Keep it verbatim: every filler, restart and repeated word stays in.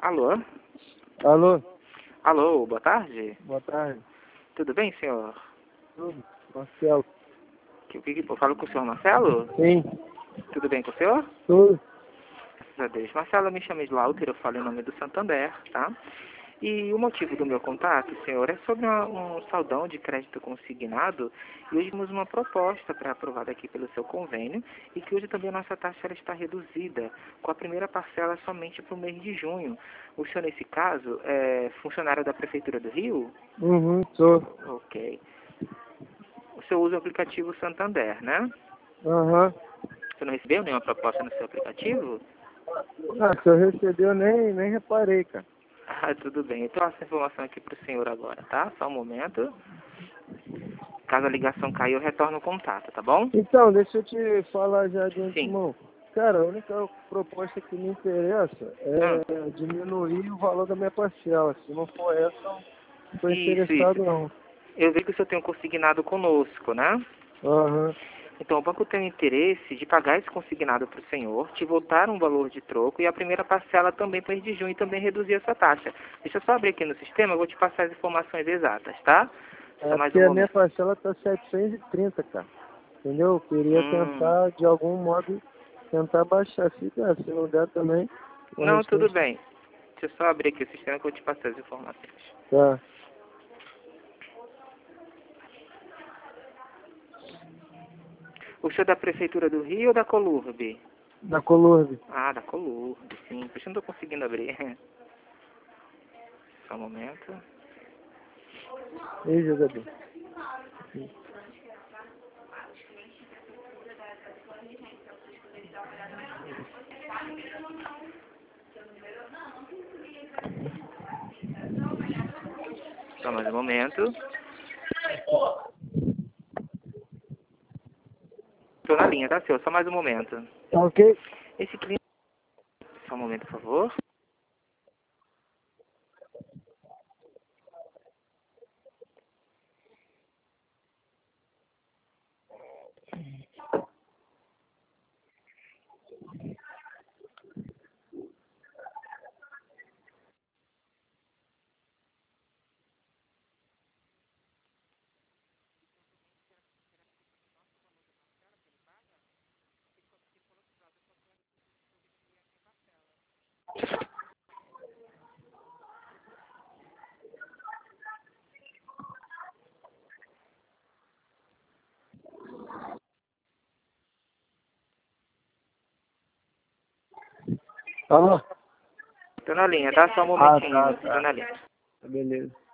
Alô? Alô? Alô, boa tarde. Boa tarde. Tudo bem, senhor? Tudo? Marcelo. Que, que, eu falo com o senhor Marcelo? Sim. Tudo bem com o senhor? Tudo? Graças a Deus. Marcelo, me chamo Slaughter, eu falo em nome do Santander, tá? E o motivo do meu contato, senhor, é sobre uma, um saldão de crédito consignado e hoje temos uma proposta para aprovada aqui pelo seu convênio e que hoje também a nossa taxa ela está reduzida, com a primeira parcela somente para o mês de junho. O senhor, nesse caso, é funcionário da Prefeitura do Rio? Uhum, sou. Ok. O senhor usa o aplicativo Santander, né? Aham. Você não recebeu nenhuma proposta no seu aplicativo? Ah, se eu recebi, eu nem, nem reparei, cara. Ah, tudo bem. Eu passo essa informação aqui para o senhor agora, tá? Só um momento. Caso a ligação cair, eu retorno o contato, tá bom? Então, deixa eu te falar já de Sim. antemão. Cara, a única proposta que me interessa Hum. é diminuir o valor da minha parcela. Se não for essa, eu não estou Isso, isso. interessado não. Eu vi que o senhor tem um consignado conosco, né? Aham. Então, o banco tem o interesse de pagar esse consignado para o senhor, te voltar um valor de troco e a primeira parcela também para o mês de junho e também reduzir a sua taxa. Deixa eu só abrir aqui no sistema, eu vou te passar as informações exatas, tá? Só É mais porque um a minha momento. parcela tá setecentos e trinta, cara. Entendeu? Eu queria Hum. tentar, de algum modo, tentar baixar. Se der, se não der também, o Não, tudo restante bem. Deixa eu só abrir aqui o sistema que eu vou te passar as informações. tá. O senhor é da Prefeitura do Rio ou da Colurbe? Da Colurbe. Ah, da Colurbe, sim. Por isso eu não estou conseguindo abrir. Só um momento. Ei, jogador. Só mais um momento. Estou na linha, tá, senhor? Só mais um momento. Tá ok? Esse cliente... Só um momento, por favor. Alô? Estou na linha, tá? Só um Ah, momentinho. tá, Estou tá. na linha. Beleza.